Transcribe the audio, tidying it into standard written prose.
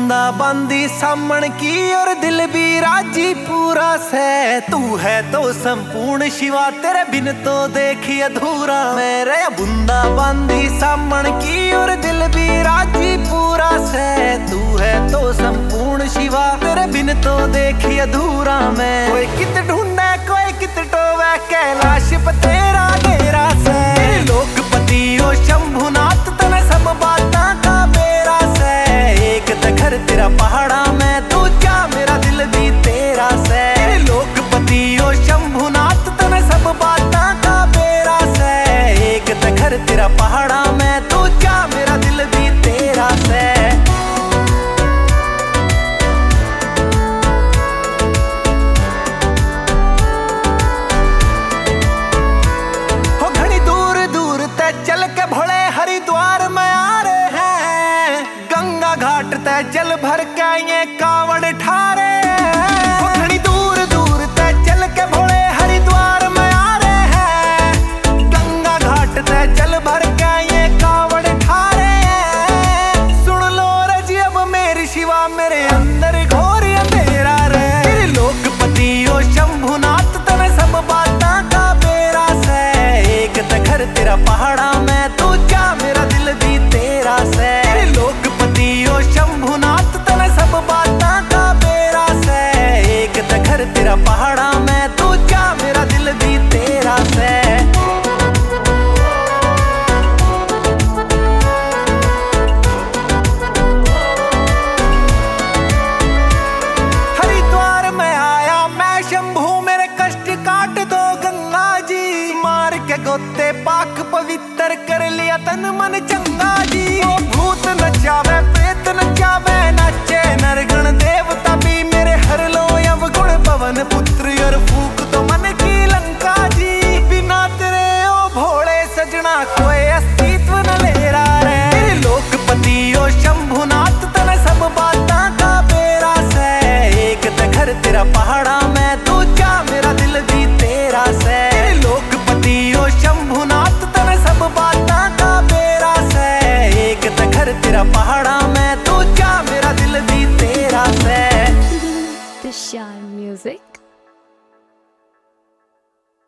बूंदा बांदी सामण की और दिल भी राजी पूरा से। तू है तो संपूर्ण शिवा, तेरे बिन तो देखी अधूरा। मेरे बूंदा बांदी सामण की और दिल भी राजी पूरा से। तू है तो संपूर्ण शिवा, तेरे बिन तो देखी अधूरा। मैं कोई कित ढूंढे कोई कित टोवे, कैलाश पे तेरा डेरा से। लोकपति ओ शंभुनाथ, तने सब बातां का बेरा से। एक घर तेरा पहाड़ा में, दूजा मेरा दिल भी तेरा से। लोकपति ओ शंभुनाथ, तने सब बातां का बेरा से। एक घर तेरा पहाड़ा में, दूजा मेरा दिल भी तेरा से। चल के भोले हरिद्वार में आ रहे हैं, गंगा घाट ते जल भर के ये कावड़ ठारे। घनी दूर दूर ते चल के भोले हरिद्वार में आ रहे हैं, गंगा घाट ते जल भर के ये कावड़ ठारे। सुन लो रजी अब मेरी शिवा, मेरे अंदर घोर अंधेरा रे। लोकपति ओ शंभुनाथ, तने सब बातां का बेरा से। एक घर तेरा पहाड़ा में, दूजा मेरा दिल भी तेरा से। लोकपति ओ शंभुनाथ, तने सब बातां का बेरा से। एक घर तेरा पहाड़ा में, दूजा मेरा दिल भी तेरा से। हरिद्वार में आया मैं शंभू, मेरे कष्ट काट दो गंगा जी। मार के गोते पाक पवित्र कर लिया तन मन चंगा।